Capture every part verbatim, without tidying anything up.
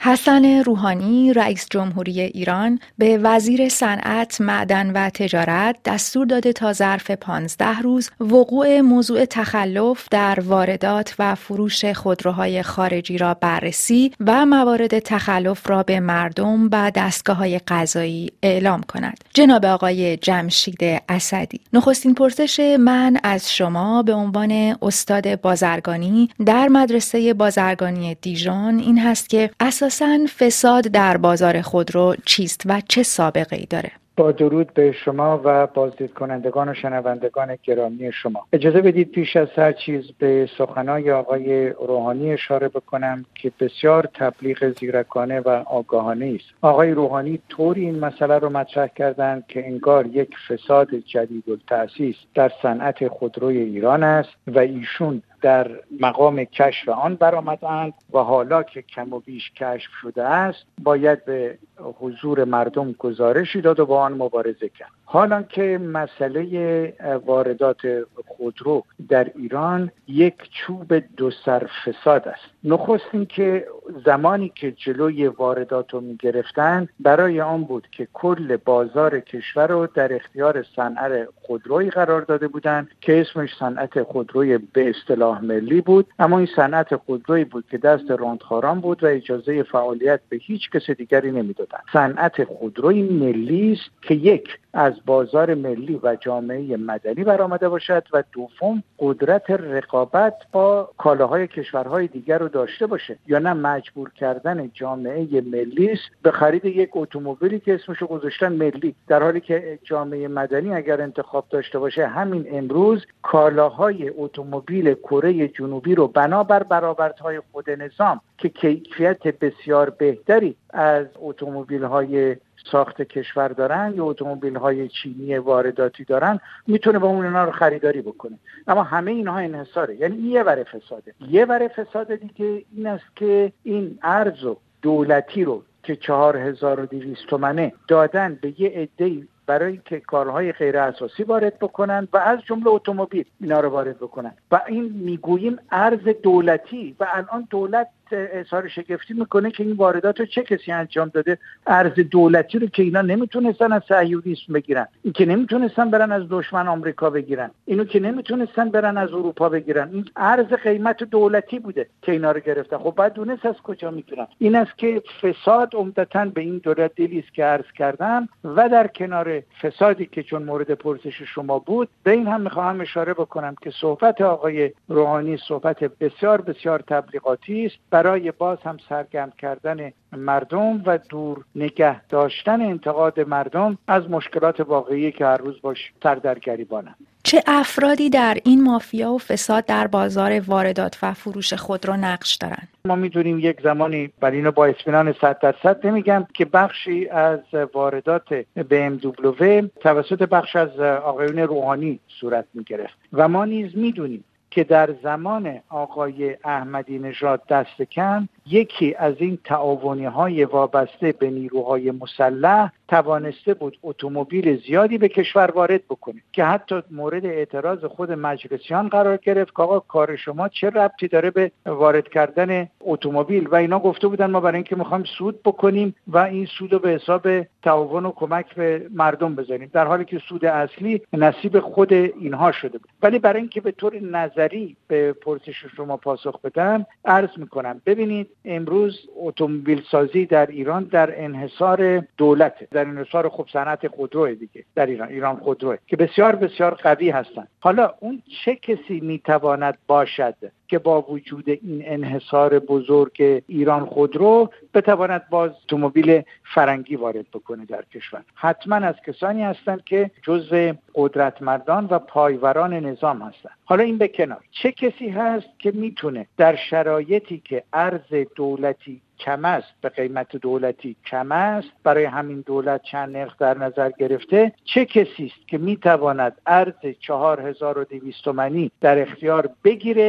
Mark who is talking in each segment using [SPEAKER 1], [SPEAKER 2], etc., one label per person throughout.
[SPEAKER 1] حسن روحانی رئیس جمهوری ایران به وزیر صنعت، معدن و تجارت دستور داده تا ظرف پانزده روز وقوع موضوع تخلف در واردات و فروش خودروهای خارجی را بررسی و موارد تخلف را به مردم و دستگاه‌های قضایی اعلام کند. جناب آقای جمشید اسدی، نخستین پرسش من از شما به عنوان استاد بازرگانی در مدرسه بازرگانی دیژون این هست که اساساً فساد در بازار خودرو چیست و چه سابقه‌ای داره؟
[SPEAKER 2] با درود به شما و بازدید کنندگان و شنوندگان گرامی شما، اجازه بدید پیش از هر چیز به سخنان آقای روحانی اشاره بکنم که بسیار تبلیغ زیرکانه و آگاهانه است. آقای روحانی طوری این مسئله رو مطرح کردند که انگار یک فساد جدیدالتأسیس در صنعت خودروی ایران است و ایشون در مقام کشف آن برآمدند و حالا که کم و بیش کشف شده است باید به حضور مردم گزارشی داد و با آن مبارزه کرد. حالا که مسئله واردات خودرو در ایران یک چوب دو سر فساد است. نخست این که زمانی که جلوی واردات رو می گرفتن برای آن بود که کل بازار کشور رو در اختیار صنعت خودرویی قرار داده بودند که اسمش صنعت خودروی به اصطلاح ملی بود، اما این صنعت خودرویی بود که دست راندخاران بود و اجازه فعالیت به هیچ کس دیگری نمیدادند. صنعت خودروی ملی است که یک از بازار ملی و جامعه مدنی برآمده باشد و دوم قدرت رقابت با کالاهای کشورهای دیگر رو داشته باشه، یا نه مجبور کردن جامعه ملی است به خرید یک اتومبیلی که اسمشو گذاشتن ملی، در حالی که جامعه مدنی اگر انتخاب داشته باشه همین امروز کالاهای اتومبیل کره جنوبی رو بنابر برآوردهای خود نظام که کیفیت بسیار بهتری از اتومبیل‌های ساخت کشور دارن یا اتومبیل‌های چینی وارداتی دارن میتونه با اون اینا رو خریداری بکنه. اما همه اینها انحصاره، یعنی یه ور فساده. یه ور فساد دیگه این است که این ارز دولتی رو که چهار هزار و دویست تومنه دادن به یه عده‌ای برای اینکه کارهای غیر اساسی وارد بکنن و از جمله اتومبیل اینا رو وارد بکنن و این میگوییم ارز دولتی و الان دولت اظهار شگفتی میکنه که این واردات رو چه کسی انجام داده. ارز دولتی رو که اینا نمیتونستن از صهیونیسم بگیرن، این که نمیتونستن برن از دشمن آمریکا بگیرن، اینو که نمیتونستن برن از اروپا بگیرن، این ارز قیمت دولتی بوده که اینا رو گرفتن. خب بعد دونست از کجا میگیرن. این است که فساد عمدتاً به این دو دلیلی است که عرض کردم و در کنار فسادی که چون مورد پرسش شما بود به این هم میخواهم اشاره بکنم که صحبت آقای روحانی صحبت بسیار بسیار تبلیغاتی است برای باز هم سرگرم کردن مردم و دور نگه داشتن انتقاد مردم از مشکلات واقعی که هر روز باش سر در گریبانند.
[SPEAKER 1] چه افرادی در این مافیا و فساد در بازار واردات و فروش خودرو نقش دارند؟
[SPEAKER 2] ما میدونیم یک زمانی، ولی اینو با اطمینان صد درصد نمیگم، که بخشی از واردات بی ام دبلیو توسط بخش از آقایون روحانی صورت میگرفت و ما نیز میدونیم که در زمان آقای احمدی نژاد دست کم یکی از این تعاونی‌های وابسته به نیروهای مسلح توانسته بود اتومبیل زیادی به کشور وارد بکنه که حتی مورد اعتراض خود مجلسیان قرار گرفت که آقا کار شما چه ربطی داره به وارد کردن اتومبیل، و اینا گفته بودن ما برای اینکه میخوایم سود بکنیم و این سود رو به حساب تعاون و کمک به مردم بزنیم، در حالی که سود اصلی نصیب خود اینها شده بود. ولی برای اینکه به طور نظری به پرسش شما پاسخ بدم عرض میکنم ببینید امروز اتومبیل سازی در ایران در انحصار دولته، در انحصار خب صنعت خودرو دیگه در ایران، ایران خودرو که بسیار بسیار قوی هستند. حالا اون چه کسی میتواند باشد که با وجود این انحصار بزرگ ایران خودرو بتواند باز اتومبیل فرنگی وارد بکنه در کشور؟ حتما از کسانی هستند که جزء قدرتمندان و پایوران نظام هستند. حالا این به کنار، چه کسی هست که میتونه در شرایطی که ارز دولتی کم است، به قیمت دولتی کم است، برای همین دولت چند نرخ در نظر گرفته، چه کسی است که میتواند ارز چهار هزار و دویست تومانی در اختیار بگیره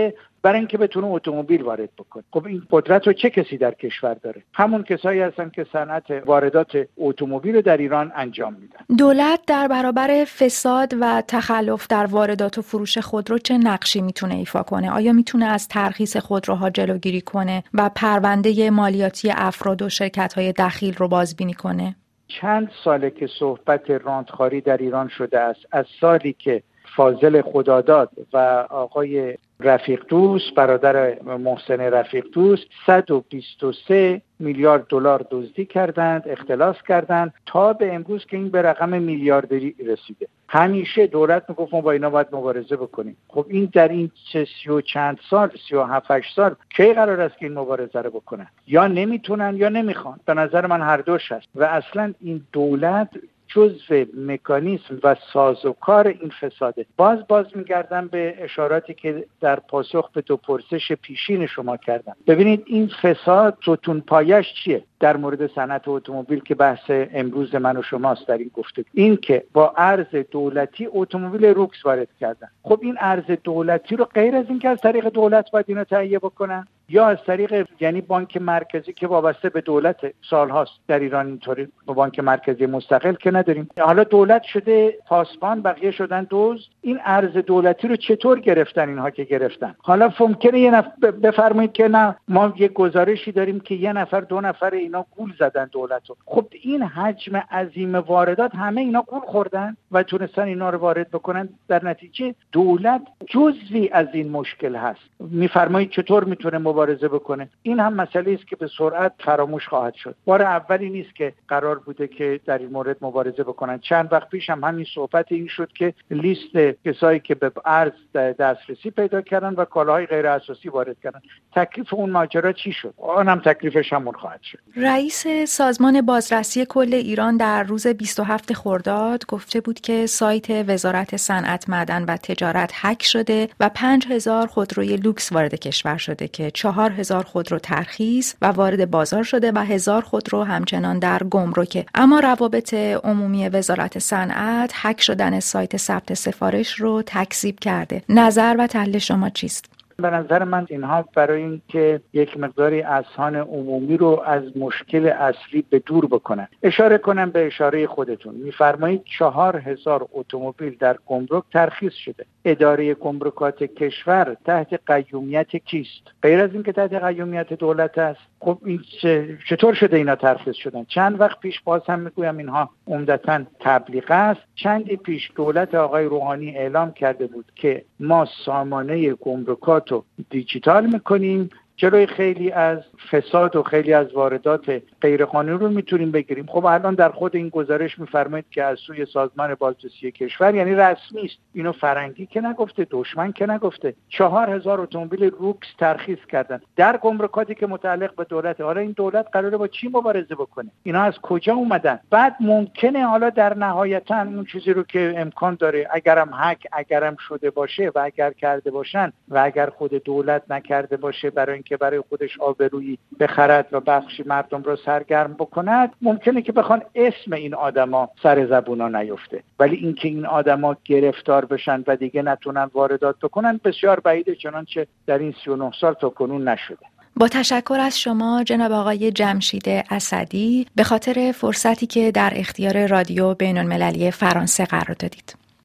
[SPEAKER 2] برای اینکه بتونه اتومبیل وارد بکنه. خب این قدرت رو چه کسی در کشور داره؟ همون کسایی هستن که صنعت واردات اتومبیل رو در ایران انجام میدن.
[SPEAKER 1] دولت در برابر فساد و تخلف در واردات و فروش خودرو چه نقشی میتونه ایفا کنه؟ آیا میتونه از ترخیص خودروها جلوگیری کنه و پرونده مالیاتی افراد و شرکت‌های دخیل رو بازبینی کنه؟
[SPEAKER 2] چند ساله که صحبت رانتخواری در ایران شده است. از سالی که فاضل خداداد و آقای رفیق دوست، برادر محسن رفیق دوست، صد و بیست و سه میلیارد دلار دزدی کردند، اختلاس کردند، تا به امروز که این به رقم میلیاردری رسیده. همیشه دولت میگفت ما با اینا باید مبارزه بکنیم. خب این در این سی و چند سال، سی و هفت هشت سال کی قرار است که این مبارزه رو بکنن؟ یا نمیتونن یا نمیخوان. به نظر من هر دوش هست و اصلا این دولت جزء مکانیسم و سازوکار این فساده. باز باز میگردم به اشاراتی که در پاسخ به دو پرسش پیشین شما کردم. ببینید این فساد ستون پایش چیه؟ در مورد صنعت اتومبیل که بحث امروز من و شماست در این گفته، این که با ارز دولتی اتومبیل روکس وارد کردن. خب این ارز دولتی رو غیر از این که از طریق دولت باید اینو تهیه بکنن یا از طریق یعنی بانک مرکزی که وابسته به دولت سالهاست در ایران، اینطوری بانک مرکزی مستقل که نداریم، حالا دولت شده پاسبان، بقیه شدن دزد. این ارز دولتی رو چطور گرفتن اینها که گرفتن؟ حالا ممکنه یه نفر بفرمایید که نه ما یه گزارشی داریم که یه نفر دو نفر اینا گول زدن دولتو. خب این حجم عظیم واردات همه اینا گول خوردن و تونستن اینا رو وارد بکنن. در نتیجه دولت جزئی از این مشکل هست. میفرمایید چطور میتونه مبارزه بکنه؟ این هم مسئله است که به سرعت فراموش خواهد شد. بار اولی نیست که قرار بوده که در این مورد مبارزه بکنن. چند وقت پیش هم همین صحبت این شد که لیست کسایی که به ارز دسترسی پیدا کردن و کالاهای غیر اساسی وارد کردن، تکلیف اون ماجرا چی شد؟ آنم تکلیفش همون خواهد شد.
[SPEAKER 1] رئیس سازمان بازرسی کل ایران در روز بیست و هفتم خرداد گفته بود که سایت وزارت صنعت، معدن و تجارت هک شده و پنج هزار خودروی لوکس وارد کشور شده که چهار هزار خودرو ترخیص و وارد بازار شده و هزار خودرو همچنان در گمرکه. اما روابط عمومی وزارت صنعت هک شدن سایت ثبت سفارش رو تکذیب کرده. نظر و تحلیل شما چیست؟
[SPEAKER 2] به نظر من اینها برای اینکه یک مقداری اذهان عمومی رو از مشکل اصلی به دور بکنن. اشاره کنم به اشاره خودتون. میفرمایید چهار هزار اتومبیل در گمرک ترخیص شده. اداره گمرکات کشور تحت قیومیت کیست؟ غیر از اینکه تحت قیومیت دولت است. خب این چطور شده اینا ترخیص شدن؟ چند وقت پیش باز هم میگویم اینها عمدتاً تبلیغ است. چندی پیش دولت آقای روحانی اعلام کرده بود که ما سامانه گمرکات رو دیجیتال میکنیم، جلوی خیلی از فساد و خیلی از واردات غیرقانونی رو میتونیم بگیریم. خب الان در خود این گزارش میفرمایید که از سوی سازمان بازرسی کشور، یعنی رسمی است، اینو فرنگی که نگفته، دشمن که نگفته، چهار هزار اتومبیل روکس ترخیص کردن در گمرکاتی که متعلق به دولت. حالا این دولت قراره با چی مبارزه بکنه؟ اینا از کجا اومدن؟ بعد ممکنه حالا در نهایتا اون چیزی رو که امکان داره، اگرم هک اگرم شده باشه و اگر کرده باشن و اگر خود دولت نکرده باشه برای که برای خودش آبرویی بخرد و بخشی مردم رو سرگرم بکند، ممکنه که بخوان اسم این آدما سر زبونا نیفته. ولی اینکه این آدما گرفتار بشن و دیگه نتونن واردات بکنن بسیار بعیده، چنانچه در این سی و نه سال تا کنون نشده.
[SPEAKER 1] با تشکر از شما جناب آقای جمشید اسدی به خاطر فرصتی که در اختیار رادیو بین‌المللی فرانسه قرار دادید.